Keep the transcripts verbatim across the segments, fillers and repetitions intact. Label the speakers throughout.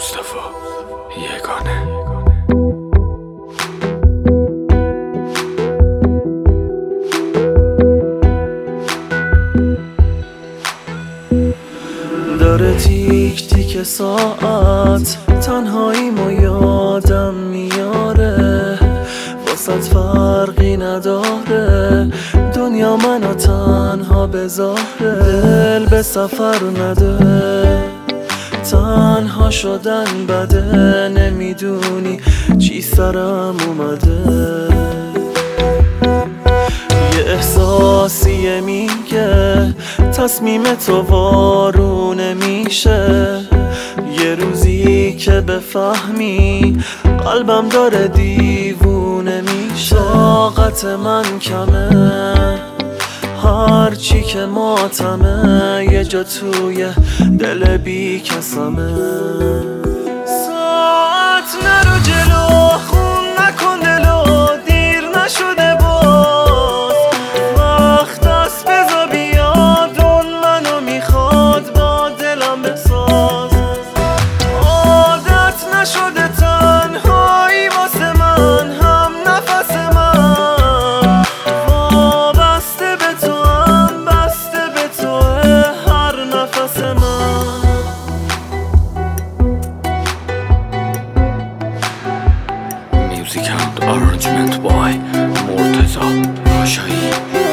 Speaker 1: مصطفی یگانه.
Speaker 2: داره تیک تیک ساعت، تنهاییمو یادم میاره، واسط فرقی نداره، دنیا منو تنها بذاره. دل به سفر نده، تنها شدن بده، نمیدونی چی سرم اومده. یه احساسیه میگه تصمیم تو وارونه میشه، یه روزی که بفهمی قلبم داره دیوونه میشه. طاقت من کمه، هرچی که ماتمه، یه جا توی دل بی کسمه. ساعت نرو جلو، خون نکن دلو، دیر نشده باز، وقت است بزا بیاد، اون منو میخواد با دلم بساز. عادت نشده تنهایی واسه من، هم نفس من وابسته به تو، هم بسته به تو هر نفس من.
Speaker 1: Music and arrangement by مرتضی راشایی.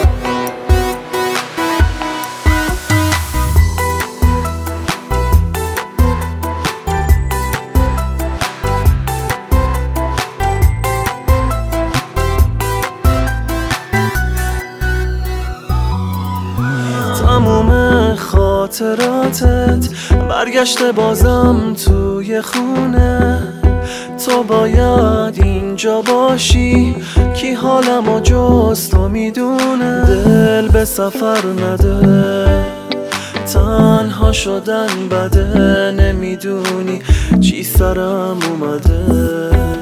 Speaker 2: تموم خاطراتت برگشته بازم توی خونه، تو باید اینجا باشی، کی حالمو جز تو میدونه. دل به سفر نده، تنها شدن بده، نمیدونی چی سرم اومده.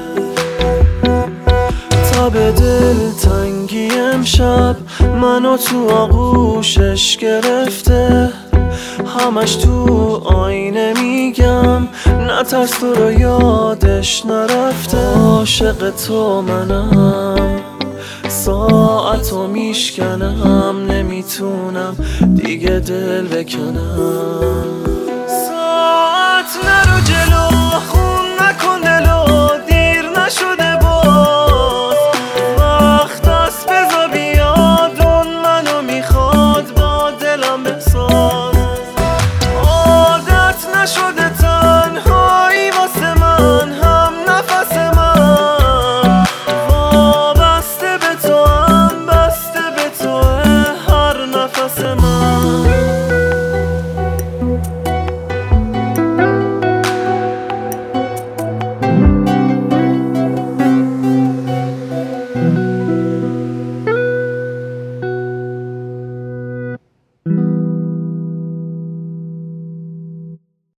Speaker 2: تب دل تنگی امشب منو تو آغوشش گرفته، همش تو آینه میگم نترس تو رو یادش نرفته. عاشق تو منم، ساعتو میشکنم، نمیتونم دیگه دل بکنم. ساعت نرو جلو،